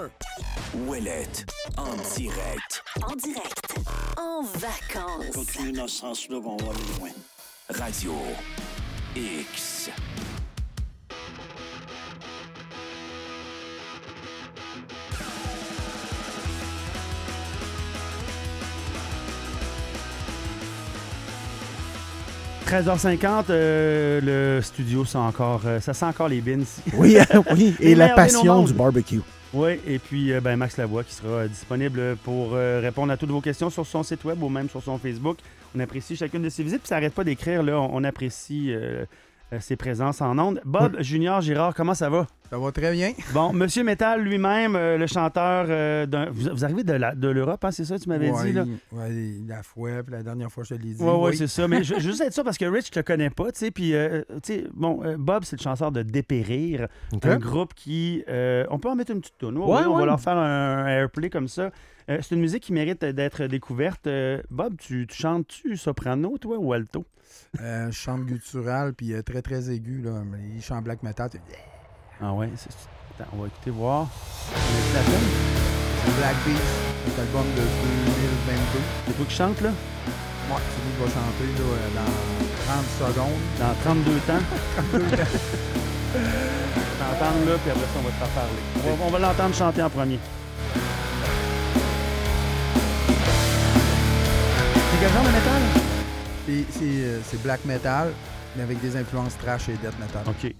Ouellette, en direct. En direct. En vacances. Continue dans ce sens-là, on va aller loin. Radio X. « 13h50, le studio sent encore, ça sent encore les bins ici. Oui, oui. Et la Merde, passion nos du barbecue. Oui, et puis Max Lavoie qui sera disponible pour répondre à toutes vos questions sur son site web ou même sur son Facebook. On apprécie chacune de ses visites, puis ça n'arrête pas d'écrire, là, on apprécie ses présences en ondes. Bob Junior Girard, comment ça va? Ça va très bien. Bon, Monsieur Métal lui-même, le chanteur vous arrivez de l'Europe, hein, c'est ça, tu m'avais dit, là? Oui, la fois, puis la dernière fois, je te l'ai dit. Oui, c'est ça. Mais je veux juste être sûr parce que Rich, je te connais pas, tu sais. Puis, Bob, c'est le chanteur de Dépérir, un groupe qui. On peut en mettre une petite toune. On va leur faire un airplay comme ça. C'est une musique qui mérite d'être découverte. Bob, tu chantes-tu soprano, toi, ou alto? Je chante guttural, puis très, très aigu, là. Mais il chante black metal. Ah ouais, attends, on va écouter voir. C'est la tune? C'est Black Beast, c'est l'album de 2022. C'est toi qui chantes, là? Ouais, c'est lui qui va chanter là, dans 30 secondes. Dans 32 temps. T'entendre là, puis après ça, on va te faire parler. On va l'entendre chanter en premier. C'est quel genre de métal? C'est black metal, mais avec des influences trash et death metal. OK.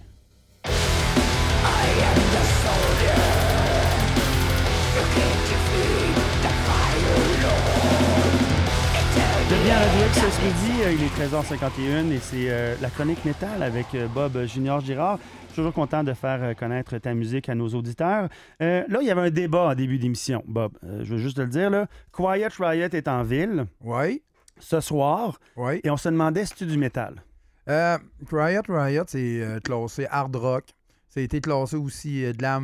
Vous êtes bien à Radio X ce midi, il est 13h51 et c'est la chronique métal avec Bob Junior Girard. Je suis toujours content de faire connaître ta musique à nos auditeurs. Là, il y avait un débat en début d'émission, Bob. Je veux juste te le dire, là. Quiet Riot est en ville. Oui. Ce soir. Oui. Et on se demandait si tu du métal. Quiet Riot, c'est classé hard rock. Ça a été classé aussi de la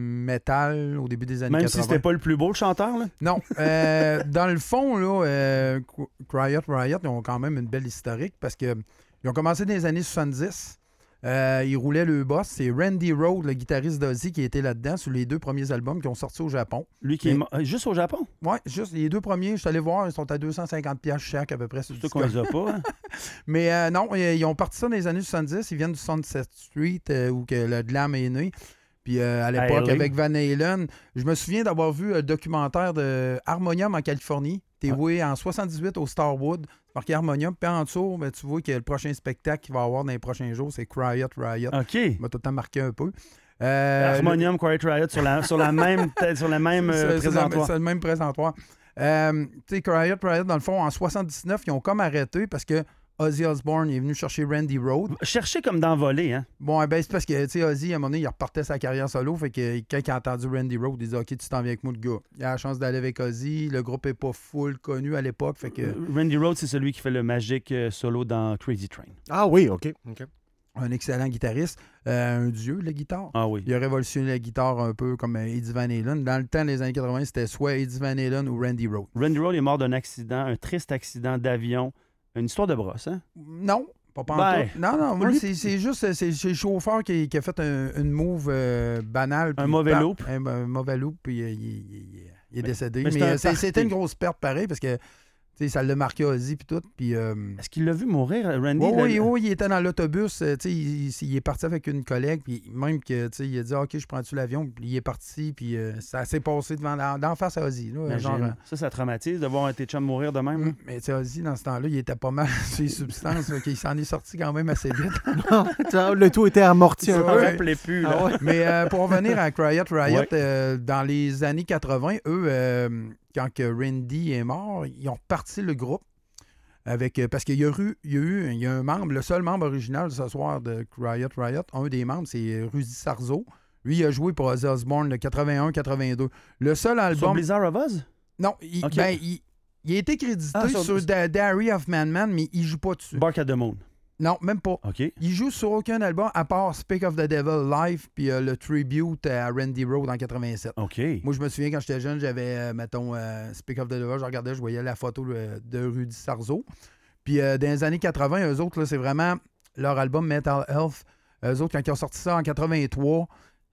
metal au début des années 80. Même si c'était pas le plus beau, le chanteur, là? Non. Dans le fond, là, Quiet Riot, ils ont quand même une belle historique parce qu'ils ont commencé dans les années 70. Ils roulaient le boss. C'est Randy Rhoads, le guitariste d'Ozzy, qui était là-dedans sur les 2 premiers albums qui ont sorti au Japon. Lui qui est juste au Japon? Oui, juste les 2 premiers. Je suis allé voir, ils sont à 250$ chaque à peu près. C'est sûr qu'on les a pas, hein? Mais non, ils ont parti ça dans les années 70. Ils viennent du Sunset Street où que le glam est né. Puis à l'époque, avec Van Halen, je me souviens d'avoir vu un documentaire de Harmonium en Californie. T'es voué en 78 au Starwood. C'est marqué Harmonium. Puis en dessous, tu vois que le prochain spectacle qu'il va y avoir dans les prochains jours, c'est Quiet Riot. OK. Il m'a tout le temps marqué un peu. Harmonium, Quiet Riot sur la même présentoir. C'est le même présentoir. Tu sais, Quiet Riot, dans le fond, en 79, ils ont comme arrêté parce que Ozzy Osbourne est venu chercher Randy Rhoads. Chercher comme d'envoler, hein? Bon, ben c'est parce que, tu sais, Ozzy, à un moment donné, il repartait sa carrière solo. Fait que quand il a entendu Randy Rhoads, il disait « OK, tu t'en viens avec moi, le gars. » Il a la chance d'aller avec Ozzy. Le groupe n'est pas full connu à l'époque. Fait que... Randy Rhoads, c'est celui qui fait le magique solo dans Crazy Train. Ah oui, OK. Un excellent guitariste. Un dieu de la guitare. Ah oui. Il a révolutionné la guitare un peu comme Eddie Van Halen. Dans le temps des années 80, c'était soit Eddie Van Halen ou Randy Rhoads. Randy Rhoads est mort d'un accident, un triste accident d'avion. Une histoire de brosse, hein? Non, pas en tout. Non, moi, c'est juste c'est le chauffeur qui a fait une move banale. Un mauvais loop. Un mauvais loop, puis il est décédé. Mais c'était une grosse perte pareil, parce que ça l'a marqué Ozzy puis tout. Puis, est-ce qu'il l'a vu mourir, Randy? Oui, il était dans l'autobus. Il est parti avec une collègue. Puis même que il a dit OK, je prends-tu l'avion? Puis il est parti. Puis ça s'est passé d'en face à Ozzy. Là, genre, ça traumatise de voir un tes chums mourir de même. Mais Ozzy, dans ce temps-là, il était pas mal sur les substances. Il s'en est sorti quand même assez vite. Le tout était amorti un peu. Rappelez plus. Là. Ah ouais. Mais pour revenir à Quiet Riot, dans les années 80, eux... quand que Randy est mort, ils ont reparti le groupe parce qu'il y a un membre, le seul membre original ce soir de Quiet Riot, un des membres, c'est Rudy Sarzo. Lui, il a joué pour Ozzy Osbourne de 81-82. Le seul album... Sur Blizzard of Oz? Non, il a été crédité sur Diary of Man, mais il joue pas dessus. Bark at the Moon? Non, même pas. Okay. Il joue sur aucun album à part Speak of the Devil Live puis le tribute à Randy Rhoads en 87. OK. Moi, je me souviens quand j'étais jeune, j'avais, mettons, Speak of the Devil, je regardais, je voyais la photo de Rudy Sarzo. Puis dans les années 80, eux autres, là, c'est vraiment leur album Metal Health. Eux autres, quand ils ont sorti ça en 83,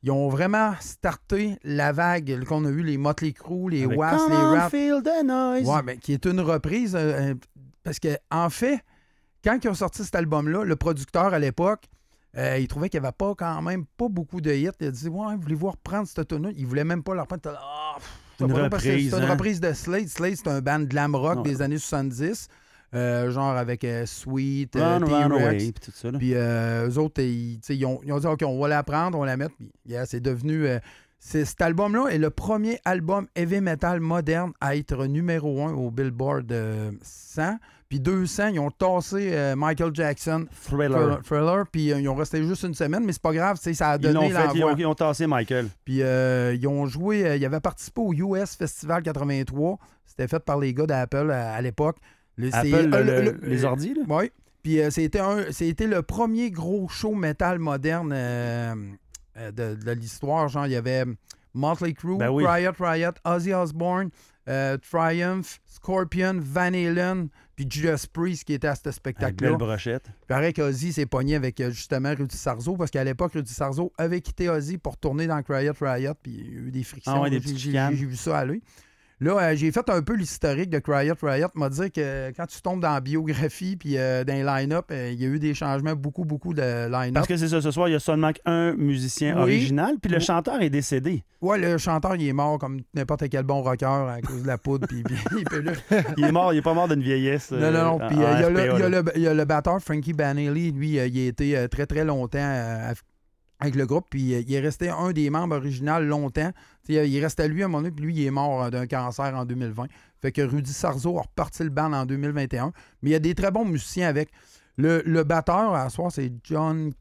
Ils ont vraiment starté la vague qu'on a eu, les Motley Crue, les Avec Wasp, Come les on, Rap. Feel the Noise. Ouais, mais qui est une reprise. Parce que en fait, quand ils ont sorti cet album-là, le producteur à l'époque, il trouvait qu'il n'y avait pas quand même pas beaucoup de hits. Il a dit ouais, voulez-vous reprendre cette tune-là? Il voulait même pas la reprendre. C'est Une pas parce que reprise, c'est une hein? reprise de Slade. Slade, c'est un band glam rock Ouais. des années 70. Genre avec Sweet, Run T-Rex. Away, puis tout ça. Là. Puis eux autres, ils ont dit OK, on va la prendre, on va la mettre. Puis c'est devenu. Cet album-là est le premier album heavy metal moderne à être numéro 1 au Billboard 100. Puis 200, ils ont tassé Michael Jackson, Thriller, puis ils ont resté juste une semaine, mais c'est pas grave, ça a donné l'envoi. Ils ont tassé Michael. Puis ils ont joué, ils avaient participé au US Festival 83. C'était fait par les gars d'Apple à l'époque. Les ordis, là? Oui. Puis c'était le premier gros show métal moderne de l'histoire. Genre, il y avait Motley Crue, Ben oui. Riot, Ozzy Osbourne, Triumph, Scorpion, Van Halen, puis Judas Priest qui était à ce Avec spectacle-là. belle brochette. Il paraît qu'Ozzy s'est pogné avec justement Rudy Sarzo, parce qu'à l'époque, Rudy Sarzo avait quitté Ozzy pour tourner dans Riot, puis il y a eu des frictions. Ah ouais, des J'ai- petites j'ai chicanes. j'ai vu ça à lui. Là, j'ai fait un peu l'historique de Riot. M'a dit que quand tu tombes dans la biographie puis dans les line-up, il y a eu des changements, beaucoup de line-up. Parce que c'est ça, ce soir, il y a seulement un musicien Oui. original, puis le chanteur est décédé. Ouais, le chanteur, il est mort comme n'importe quel bon rocker à cause de la poudre. Puis là, Il est pas mort d'une vieillesse. non. Puis il y a RPA, là. il y a le batteur, Frankie Banali. Lui, il a été très, très longtemps avec le groupe. Puis il est resté un des membres originaux longtemps. T'sais, il restait lui à un moment donné, puis lui, il est mort d'un cancer en 2020. Fait que Rudy Sarzo a reparti le band en 2021. Mais il y a des très bons musiciens avec. Le batteur, à ce soir, c'est John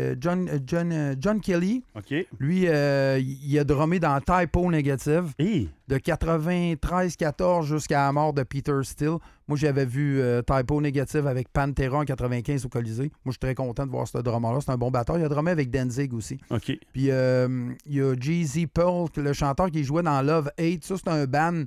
Kelly. OK. Lui, il a drummé dans Typo Negative Hey, de 93-14 jusqu'à la mort de Peter Steele. Moi, j'avais vu Typo Negative avec Pantera en 95 au Colisée. Moi, je suis très content de voir ce drummer-là. C'est un bon batteur. Il a drummé avec Danzig aussi. OK. Puis, il y a Jay-Z Pearl, le chanteur qui jouait dans Love 8. Ça, c'est un band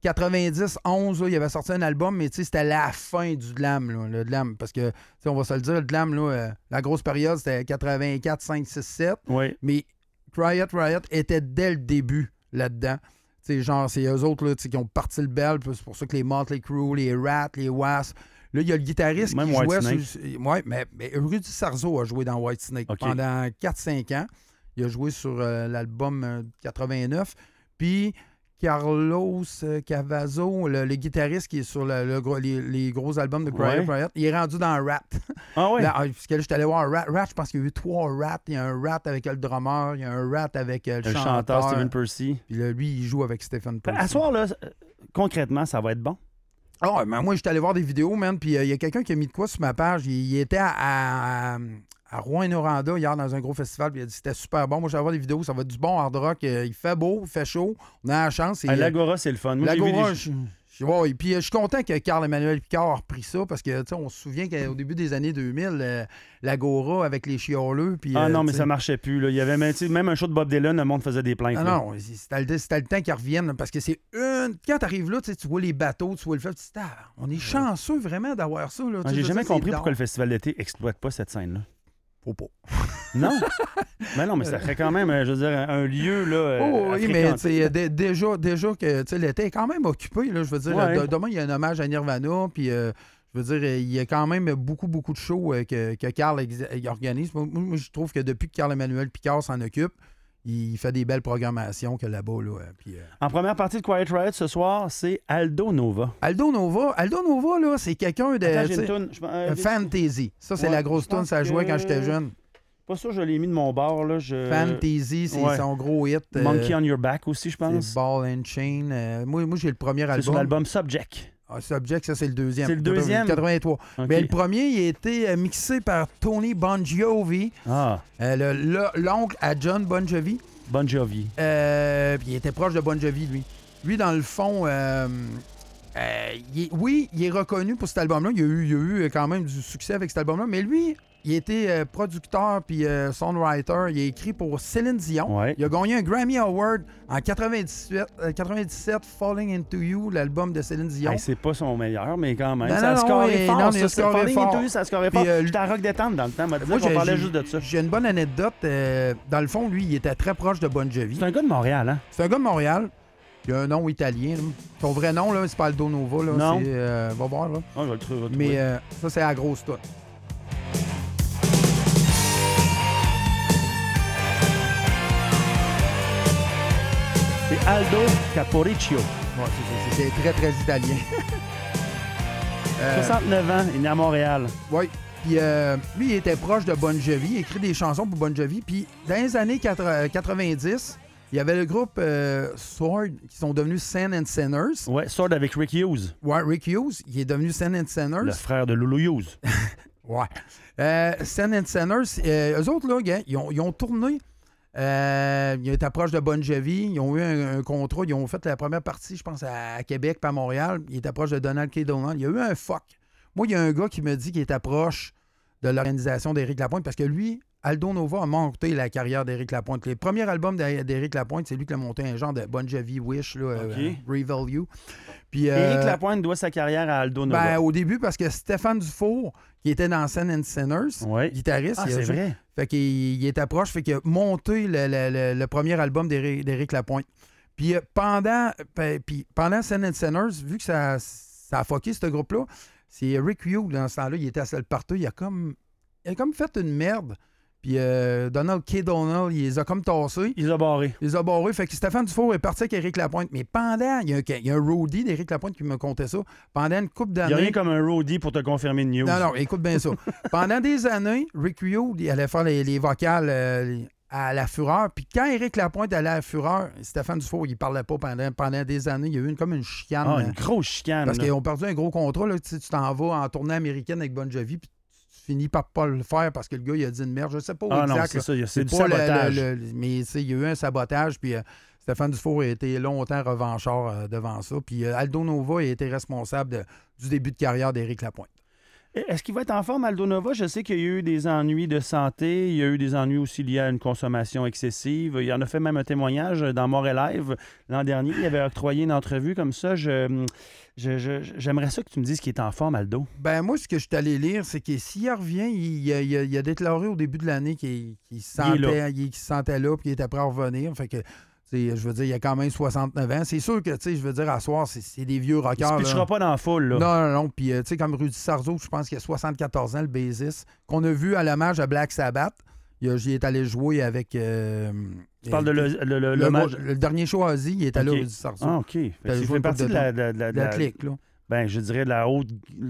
90-11. Il avait sorti un album, mais c'était la fin du glam. Là, le glam. Parce que, on va se le dire, le glam, là, la grosse période, c'était 84, 5, 6, 7. Oui. Mais Riot était dès le début là-dedans. Genre, c'est eux autres là, qui ont parti le bel. C'est pour ça que les Motley Crue, les Rats, les Wasp. Là, il y a le guitariste Même qui jouait Whitesnake. Ouais, mais Rudy Sarzo a joué dans Whitesnake OK. pendant 4-5 ans. Il a joué sur l'album 89. Puis Carlos Cavazo, le guitariste qui est sur les gros albums de Riot, il est rendu dans Rat. Ah oui? Là, parce que là, je suis allé voir Rat. Je pense qu'il y a eu 3 Rats. Il y a un Rat avec le drummer, il y a un Rat avec le Le chanteur chanteur. Stephen Percy. Puis là, lui, il joue avec Stephen Percy. À soir, là, concrètement, ça va être bon. Ah, mais moi, j'étais allé voir des vidéos, man. Puis il y a quelqu'un qui a mis de quoi sur ma page. Il était à Rouen-Noranda hier dans un gros festival. Puis il a dit c'était super bon. Moi, j'allais voir des vidéos. Ça va être du bon hard rock. Il fait beau, il fait chaud. On a la chance. L'Agora, c'est le fun. Moi, j'ai vu L'Agora, des- ouais, puis je suis content que Carl-Emmanuel Picard a repris ça parce que, tu sais, on se souvient qu'au début des années 2000, l'Agora avec les chioleux. Puis, Ah non, mais tu sais, ça marchait plus. Là. Il y avait même un show de Bob Dylan, le monde faisait des plaintes. Ah là. non, c'était le temps qu'ils reviennent parce que c'est une. Quand tu arrives là, tu vois les bateaux, tu vois le fleuve, tu te dis, ah, on est chanceux vraiment d'avoir ça. Là. Ah, j'ai jamais compris pourquoi le festival d'été exploite pas cette scène-là. Faut pas. Non? Mais non, mais ça ferait quand même, je veux dire, un lieu là. Oh, à oui, mais fréquenter. déjà que tu sais, l'été est quand même occupé. Là, je veux dire, Ouais. demain, il y a un hommage à Nirvana, puis je veux dire, il y a quand même beaucoup de shows que Carl organise. Moi, je trouve que depuis que Carl-Emmanuel Picard s'en occupe, il fait des belles programmations que là-bas. Là, puis, En première partie de Quiet Riot ce soir, c'est Aldo Nova. Aldo Nova, là, c'est quelqu'un de Attends, j'ai tu une sais, toune. Fantasy. Ça, c'est Ouais, la grosse je tune, pense ça jouait que- quand j'étais jeune. Pas sûr, je l'ai mis de mon bord. Là. Fantasy, c'est ouais. son gros hit. Monkey on Your Back aussi, je pense. C'est Ball and Chain. Moi, j'ai le premier C'est sur album. l'album Subject. Ah, Subject, ça, c'est le deuxième. C'est le deuxième? 83. OK. Mais le premier, il a été mixé par Tony Bon Jovi, Ah, l'oncle à John Bon Jovi. Bon Jovi. Puis il était proche de Bon Jovi, lui. Lui, dans le fond, il est reconnu pour cet album-là. Il y a eu quand même du succès avec cet album-là, mais lui, il était producteur puis songwriter. Il a écrit pour Céline Dion. Ouais. Il a gagné un Grammy Award en 97, Falling Into You, l'album de Céline Dion. Hey, c'est pas son meilleur, mais quand même. Non, Ça non, scorait oui, fort, non, ça. il a C'est scoré Falling fort. Into You, ça scorait Puis, fort. J'étais à Rock Détente dans le temps. M'a dit Moi, qu'on parlait juste de ça. J'ai une bonne anecdote. Dans le fond, lui, il était très proche de Bon Jovi. C'est un gars de Montréal, hein? C'est un gars de Montréal. Il a un nom italien. Là. Son vrai nom, là, c'est pas Aldo Nova. Là. Non. C'est, va voir. Là. Oh, je vais le trouver. Mais ça, c'est la grosse toute. C'est Aldo Caporiccio. Ouais, c'est très, très italien. 69 ans, il est né à Montréal. Oui. Puis lui, il était proche de Bon Jovi. Il écrit des chansons pour Bon Jovi. Puis dans les années 90, il y avait le groupe Sword qui sont devenus Saints and Sinners. Ouais, Sword avec Rick Hughes, Ouais, Rick Hughes, il est devenu Saints and Sinners. le frère de Lulu Hughes. Ouais. Saints and Sinners, eux autres, là, gars, ils ont tourné. Ils étaient proches de Bon Jovi. Ils ont eu un contrat. Ils ont fait la première partie, je pense, à Québec, pas à Montréal. Ils étaient proches de Donald K. Donald. Il y a eu un fuck. Moi, il y a un gars qui me dit qu'il était proche de l'organisation d'Éric Lapointe parce que lui, Aldo Nova a monté la carrière d'Éric Lapointe. Les premiers albums d'Éric Lapointe, c'est lui qui a monté un genre de Bon Jovi Wish, là, Reveal You. Puis, Éric Lapointe doit sa carrière à Aldo Nova. Ben, au début, parce que Stéphane Dufour, qui était dans Saints and Sinners, Ouais. guitariste, Ah, il a c'est joué. vrai. Fait qu'il était proche, fait qu'il a monté le premier album d'Éric Lapointe. Puis pendant Saints and Sinners, vu que ça a fucké ce groupe-là, c'est Rick Hughes, dans ce temps-là, il était à seul partout, il a comme fait une merde. Puis Donald K. Donald, il les a comme tassés. Il les a barrés. Il les a barrés. Fait que Stéphane Dufour est parti avec Éric Lapointe. Mais pendant, il y a un roadie d'Éric Lapointe qui me contait ça. Pendant une couple Il d'années. n'y a rien comme un roadie pour te confirmer une news. Non, écoute bien ça. Pendant des années, Rick Hughes, il allait faire les vocales à La Fureur. Puis quand Éric Lapointe allait à La Fureur, Stéphane Dufour, il parlait pas pendant des années. Il y a eu comme une chicane. Ah, une grosse chicane. Parce là. qu'ils ont perdu un gros contrat. Là. Tu t'en vas en tournée américaine avec Bon Jovi, puis tu finis par pas le faire parce que le gars, il a dit une merde. Je sais pas où Ah exact. non, c'est là. ça. C'est du pas sabotage. mais il y a eu un sabotage, puis Stéphane Dufour a été longtemps revanchard devant ça. Puis Aldo Nova a été responsable du début de carrière d'Éric Lapointe. Est-ce qu'il va être en forme, Aldo Nova? Je sais qu'il y a eu des ennuis de santé. Il y a eu des ennuis aussi liés à une consommation excessive. Il en a fait même un témoignage dans Montréal Live l'an dernier. Il avait octroyé une entrevue comme ça. J'aimerais ça que tu me dises qu'il est en forme, Aldo. Ben moi, ce que je suis allé lire, c'est que s'il revient, il a déclaré au début de l'année qu'il se sentait là, puis qu'il était prêt à revenir. Fait que, je veux dire, il a quand même 69 ans. C'est sûr que, je veux dire, à soir, c'est des vieux rockers. Il ne se pitchera pas dans la foule, là. Non. Puis, tu sais, comme Rudy Sarzo, je pense qu'il a 74 ans, le bassiste, qu'on a vu à l'hommage à Black Sabbath. J'y est allé jouer avec... Tu parles de l'hommage? Le dernier show à Ozzy, il est allé au Rudy Sarzo. Ah, OK. Il joué fait une partie couple de la clique, là. Ben, je dirais de la haute...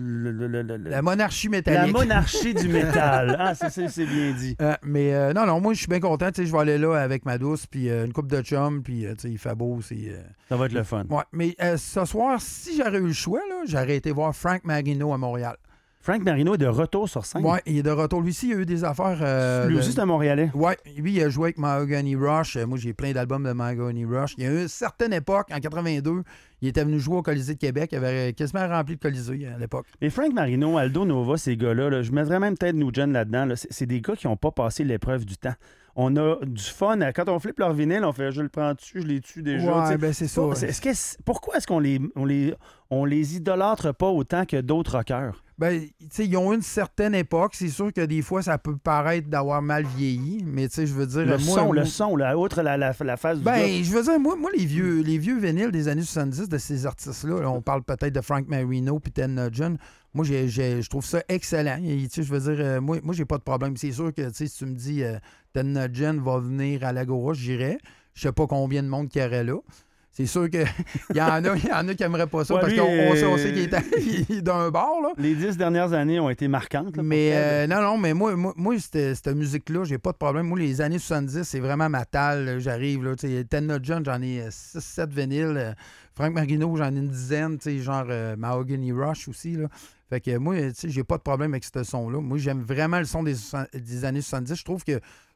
La monarchie métallique. La monarchie du métal. Ah, c'est bien dit. Mais non, moi, je suis bien content. Je vais aller là avec ma douce, puis une coupe de chum, puis il fait beau. Ça va être le fun. Ouais, mais ce soir, si j'aurais eu le choix, là, j'aurais été voir Frank Marino à Montréal. Frank Marino est de retour sur scène. Oui, il est de retour. Lui aussi, il a eu des affaires... Lui aussi, c'est un Montréalais. Oui, lui, il a joué avec Mahogany Rush. Moi, j'ai plein d'albums de Mahogany Rush. Il y a eu une certaine époque, en 82, il était venu jouer au Colisée de Québec. Il avait quasiment rempli le Colisée à l'époque. Et Frank Marino, Aldo Nova, ces gars-là, là, je mettrais même peut-être Nugent là-dedans. Là, c'est des gars qui n'ont pas passé l'épreuve du temps. On a du fun. Quand on flippe leur vinyle, on fait « je le prends dessus, je les tue déjà ». Ouais, ben c'est ça. Pourquoi est-ce qu'on les idolâtre pas autant que d'autres rockers? Ben, tu sais, ils ont une certaine époque. C'est sûr que des fois, ça peut paraître d'avoir mal vieilli, mais tu sais, je veux dire... Le son, outre la phase du gars. Ben, je veux dire, moi les vieux vinyles des années 70 de ces artistes-là, là, on parle peut-être de Frank Marino puis Ted Nugent, moi, je trouve ça excellent. Tu sais, je veux dire, moi, j'ai pas de problème. C'est sûr que, tu sais, si tu me dis Ted Nugent va venir à l'Agora, j'irais. Je sais pas combien de monde qu'il y aurait là. C'est sûr qu'il y en a qui n'aimeraient pas ça parce qu'on sait qu'il est d'un bord. Là. Les 10 dernières années ont été marquantes. Là, mais mais moi cette musique-là, j'ai pas de problème. Moi, les années 70, c'est vraiment ma talle. J'arrive, là. Ted Nugent, j'en ai 6-7 vinyles. Frank Marino, j'en ai une dizaine. Genre Mahogany Rush aussi. Là. Fait que moi, j'ai pas de problème avec ce son-là. Moi, j'aime vraiment le son des années 70. Je trouve que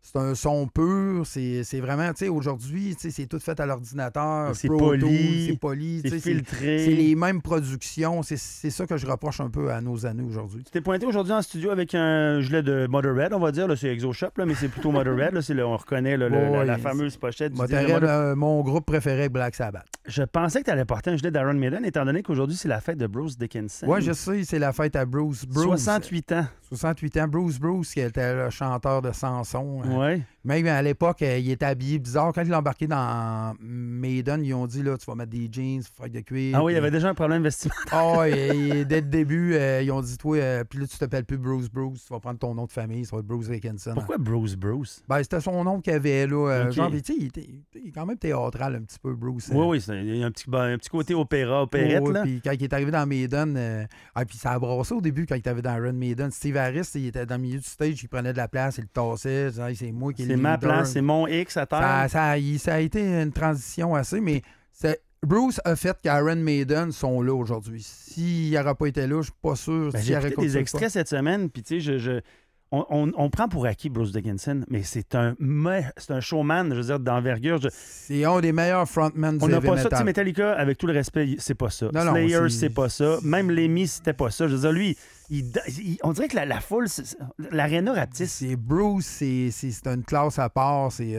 C'est un son pur. C'est vraiment, tu sais, aujourd'hui, tu sais, c'est tout fait à l'ordinateur. C'est Pro poli. Tools, c'est poli. C'est tu sais, filtré. C'est les mêmes productions. C'est ça que je reproche un peu à nos années aujourd'hui. Tu t'es pointé aujourd'hui en studio avec un gilet de Motorhead, on va dire. Là, c'est Exo Shop, là, mais c'est plutôt Motorhead. Là, on reconnaît là, la fameuse pochette. Motorhead, mon groupe préféré, Black Sabbath. Je pensais que tu allais porter un gilet d'Iron Maiden, étant donné qu'aujourd'hui, c'est la fête de Bruce Dickinson. Oui, je sais, c'est la fête à Bruce. 68 ans. 68 ans. Bruce, qui était le chanteur de Samson. Oui. Même à l'époque, il était habillé bizarre. Quand il a embarqué dans Maiden, ils ont dit, là, tu vas mettre des jeans, feuilles de cuir. Ah oui, il y avait déjà un problème vestimentaire. Ah, et dès le début, ils ont dit, toi, puis là, tu t'appelles plus Bruce, tu vas prendre ton nom de famille, ça va être Bruce Dickinson. Pourquoi Bruce? Ben, c'était son nom qu'il avait, là. Ok. Genre, tu sais, il est quand même théâtral un petit peu, Bruce. Oui, il y a un petit côté opérette, là. Puis quand il est arrivé dans Maiden, puis ça a brassé au début quand il était arrivé dans Iron Maiden. Steve Harris, il était dans le milieu du stage, il prenait de la place, il le tassait, il disait, hey, c'est moi qui est le C'est ma leader. place, c'est mon X à terre. Ça a été une transition assez, mais Bruce a fait qu'Iron Maiden sont là aujourd'hui. S'il n'aurait pas été là, je suis pas sûr. Ben, j'ai écouté des extraits cette semaine, puis tu sais, on prend pour acquis Bruce Dickinson, mais c'est un showman, je veux dire, d'envergure. C'est un des meilleurs frontmen du On n'a heavy pas ça. metal. Tu sais, Metallica, avec tout le respect, c'est pas ça. Non, Slayer, c'est pas ça. Même Lemmy, c'était pas ça. Je veux dire, lui, on dirait que la foule, l'aréna rapetisse. C'est Bruce, c'est une classe à part. C'est...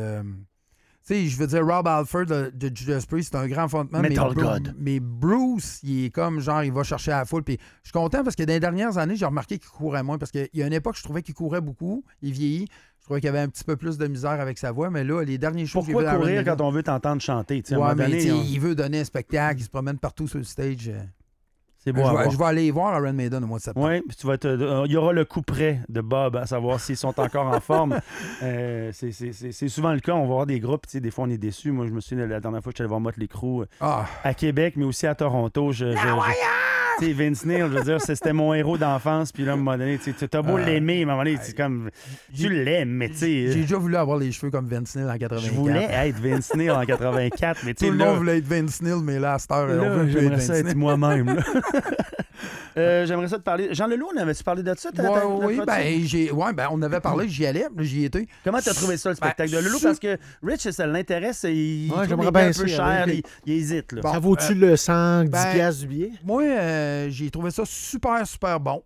tu sais, je veux dire, Rob Halford de Judas Priest, c'est un grand frontman. Metal God. Mais Bruce, il est comme, genre, il va chercher à la foule. Puis je suis content parce que dans les dernières années, j'ai remarqué qu'il courait moins. Parce qu'il y a une époque, je trouvais qu'il courait beaucoup. Il vieillit. Je trouvais qu'il avait un petit peu plus de misère avec sa voix. Mais là, les derniers shows... Pourquoi courir quand on veut t'entendre chanter? À un moment mais donné, il veut donner un spectacle. Il se promène partout sur le stage. c'est beau à voir. Je vais aller voir Iron Maiden au mois de septembre. Oui, il y aura le coup près de Bob, à savoir s'ils sont encore en forme. C'est souvent le cas. On va voir des groupes, des fois on est déçus. Moi, je me souviens la dernière fois que je suis allé voir Motley Crue à Québec, mais aussi à Toronto. Tu sais, Vince Neil, je veux dire, c'était mon héros d'enfance. Puis là, à un moment donné, tu as beau l'aimer, à un moment donné, c'est comme. Tu l'aimes, mais tu sais. J'ai déjà voulu avoir les cheveux comme Vince Neil en 84. Je voulais être Vince Neil en 84, mais tu sais. Tout le monde voulait être Vince Neil, mais là, à cette heure, on veut j'aimerais être ça Vince être Neil. moi-même. J'aimerais ça te parler. Jean Leloup, on avait-tu parlé de ça? Oui, on avait parlé, j'y allais, là, j'y étais. Comment tu as trouvé ça, le spectacle de Leloup? Parce que Rich, ça l'intéresse, il trouve j'aimerais les bien billets un peu ça, cher, oui. il hésite. Là. Bon, Ça vaut-tu le 110$ ben, du billet? Moi, j'ai trouvé ça super, super bon.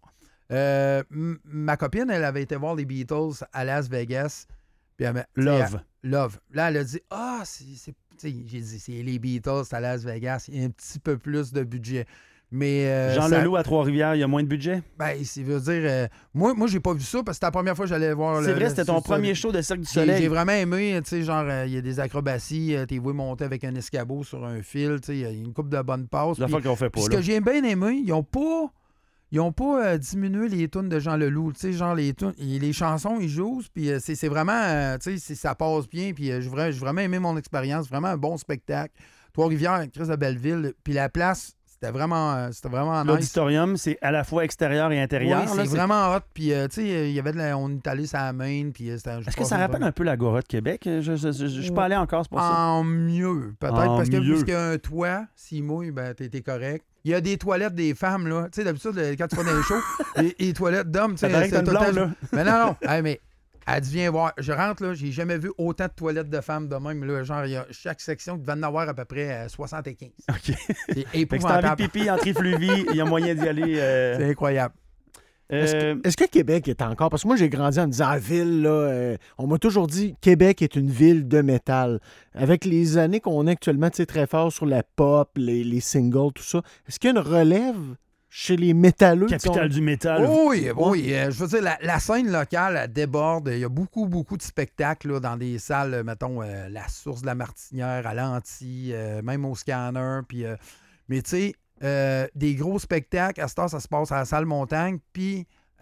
Ma copine, elle avait été voir les Beatles à Las Vegas. Puis Love. Love. Là, elle a dit, j'ai dit, c'est les Beatles à Las Vegas, il y a un petit peu plus de budget. Mais Jean Leloup à Trois-Rivières, il y a moins de budget? Ben, ça veut dire... moi, j'ai pas vu ça parce que c'était la première fois que j'allais voir... C'est vrai, c'était ton premier show de Cirque du Soleil. J'ai vraiment aimé, tu sais, genre, il y a des acrobaties, t'es voué monter avec un escabeau sur un fil, tu sais, il y a une couple de bonnes passes. La fois qu'on fait pas, Ce là. que j'ai bien aimé, ils ont pas diminué les tunes de Jean Leloup, tu sais, genre, les chansons, ils jouent, puis c'est vraiment, tu sais, ça passe bien, puis j'ai vraiment aimé mon expérience, vraiment un bon spectacle. Trois-Rivières, Chris de Belleville, puis la place... C'était vraiment nice. L'auditorium, c'est à la fois extérieur et intérieur. Oui, là, c'est vraiment hot. Puis, tu sais, il y avait on est allé sur la main. Puis, est-ce que ça rappelle un peu l'Agora de Québec? Je suis pas allé encore, c'est pour ça. En mieux, peut-être. Parce que puisqu'il y a un toit, s'il mouille, ben, t'es correct. Il y a des toilettes des femmes, là. Tu sais, d'habitude, quand tu vas dans les shows, les toilettes d'hommes, tu sais, c'est une blonde, là. Mais non. Hey, mais elle dit, viens voir. Je rentre, là, j'ai jamais vu autant de toilettes de femmes de même. Là, genre, il y a chaque section qui va en avoir à peu près 75. OK. C'est Fait que si t'as envie épouvantable. de pipi en trifluvie, il y a moyen d'y aller. C'est incroyable. Est-ce que Québec est encore... Parce que moi, j'ai grandi en me disant, ville, là, on m'a toujours dit, Québec est une ville de métal. Avec les années qu'on est actuellement, tu sais, très fort sur la pop, les singles, tout ça, est-ce qu'il y a une relève chez les métalleux? Capitale du métal. Oui. Je veux dire, la scène locale, elle déborde. Il y a beaucoup de spectacles là, dans des salles, mettons, la Source de la Martinière, à l'Anti, même au Scanner. Puis, mais tu sais, des gros spectacles, à cette heure, ça se passe à la salle Montagne, puis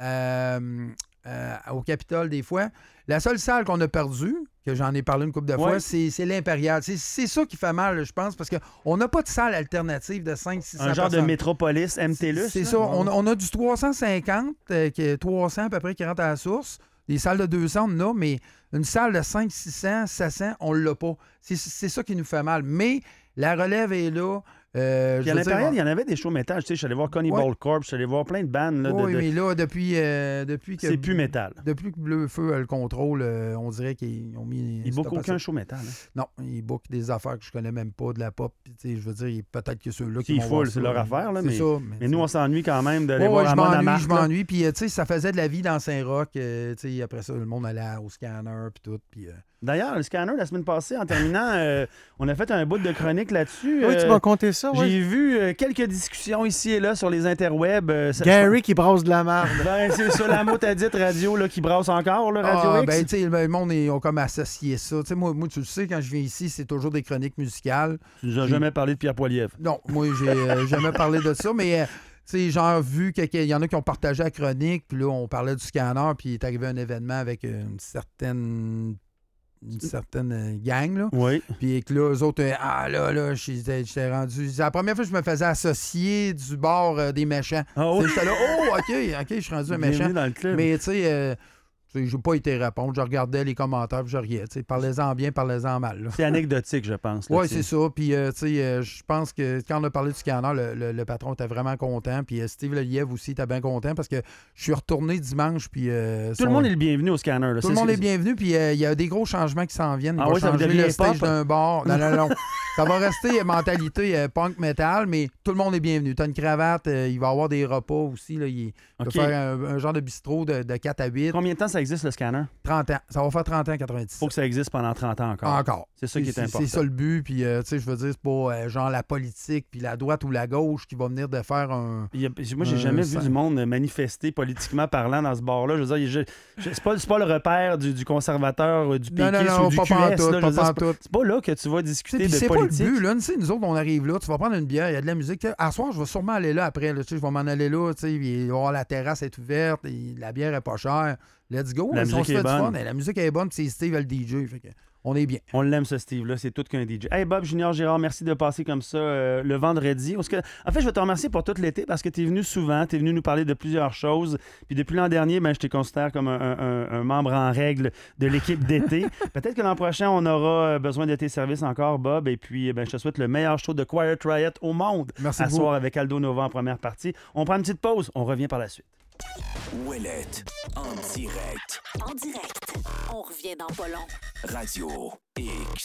au Capitole des fois. La seule salle qu'on a perdue, que j'en ai parlé une couple de fois, c'est l'Impérial. C'est ça qui fait mal, je pense, parce qu'on n'a pas de salle alternative de 500-600 Un genre de métropolis MTLUS. C'est ça. On a du 350, 300 à peu près qui rentrent à la source. Des salles de 200, on en a, mais une salle de 500, 600, 700, on ne l'a pas. C'est ça qui nous fait mal. Mais la relève est là. Puis à l'intérieur, il y en avait des shows métal. Tu sais, je suis allé voir Cannibal Corpse, je suis allé voir plein de bandes. Là, mais là, depuis que... C'est plus métal. Depuis que Bleu Feu a le contrôle, on dirait qu'ils ont mis... Ils bookent aucun show métal. Hein. Non, ils bookent des affaires que je connais même pas, de la pop. Puis, je veux dire, peut-être que ceux-là qui vont voir ça, c'est leur affaire. Là, mais nous, on s'ennuie quand même d'aller voir Amon Amarth. Je m'ennuie. Puis, tu sais, ça faisait de la vie dans Saint-Roch. Après ça, le monde allait au Scanner, puis tout. Puis... D'ailleurs, le Scanner, la semaine passée, en terminant, on a fait un bout de chronique là-dessus. Oui, tu m'as conté ça, oui. J'ai vu quelques discussions ici et là sur les interwebs. Gary qui brasse de la marde. Ben, c'est ça, la mot à dit radio là, qui brasse encore, là, Radio X. Ben, tu sais, le monde ont comme associé ça. Tu sais, moi, tu le sais, quand je viens ici, c'est toujours des chroniques musicales. Tu nous as jamais parlé de Pierre Poilievre. Non, moi, j'ai jamais parlé de ça, mais... Tu sais, genre, vu qu'il y en a qui ont partagé la chronique, puis là, on parlait du Scanner, puis il est arrivé un événement avec une certaine gang, là. Oui. Puis que là, eux autres, j'étais rendu... C'est la première fois que je me faisais associer du bord des méchants. Ah oui? J'étais là, OK, je suis rendu un méchant. Dans le club. Mais tu sais... je n'ai pas été répondre. Je regardais les commentaires puis je riais. Parlez-en bien, parlez-en mal. C'est anecdotique, je pense. Oui, c'est ça. Puis, je pense que quand on a parlé du Scanner, le patron était vraiment content. Puis, Steve Lelièvre aussi était bien content parce que je suis retourné dimanche. Puis, tout le monde est le bienvenu au Scanner. Là. Tout le monde est bienvenu. Puis, il y a des gros changements qui s'en viennent. Il va changer le stage d'un bar. Non. Ça va rester mentalité punk metal, mais tout le monde est bienvenu. Tu as une cravate. Il va y avoir des repas aussi. Là. Il va faire un genre de bistrot de 4 à 8. Combien de temps ça existe, le Scanner? 30 ans. Ça va faire 30 ans, 90. Il faut que ça existe pendant 30 ans encore. C'est ça qui est important. C'est ça le but. Puis, tu sais, je veux dire, c'est pas genre la politique, puis la droite ou la gauche qui va venir de faire un... Moi, j'ai jamais vu du monde manifester politiquement parlant dans ce bar-là. Je veux dire, c'est pas le repère du conservateur, du péquiste ou du QS. C'est pas là que tu vas discuter de politique. C'est pas le but, là. Nous autres, on arrive là, tu vas prendre une bière, il y a de la musique. À soir, je vais sûrement aller là après. Là, je vais m'en aller là, tu sais, la terrasse est ouverte, la bière est pas chère. Let's go. La musique est bonne. La musique est bonne, c'est Steve le DJ. Fait que on est bien. On l'aime, ce Steve-là. C'est tout qu'un DJ. Hey, Bob Junior Girard, merci de passer comme ça le vendredi. En fait, je vais te remercier pour tout l'été parce que tu es venu souvent. Tu es venu nous parler de plusieurs choses. Puis depuis l'an dernier, je te considère comme un membre en règle de l'équipe d'été. Peut-être que l'an prochain, on aura besoin de tes services encore, Bob. Et puis, je te souhaite le meilleur show de Quiet Riot au monde. Merci à soir avec Aldo Nova en première partie. On prend une petite pause. On revient par la suite. Ouellette, en direct. En direct. On revient dans pas long. Radio X.